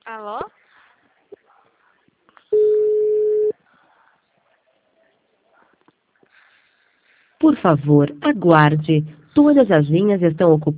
Alô? Por favor, aguarde. Todas as linhas estão ocupadas.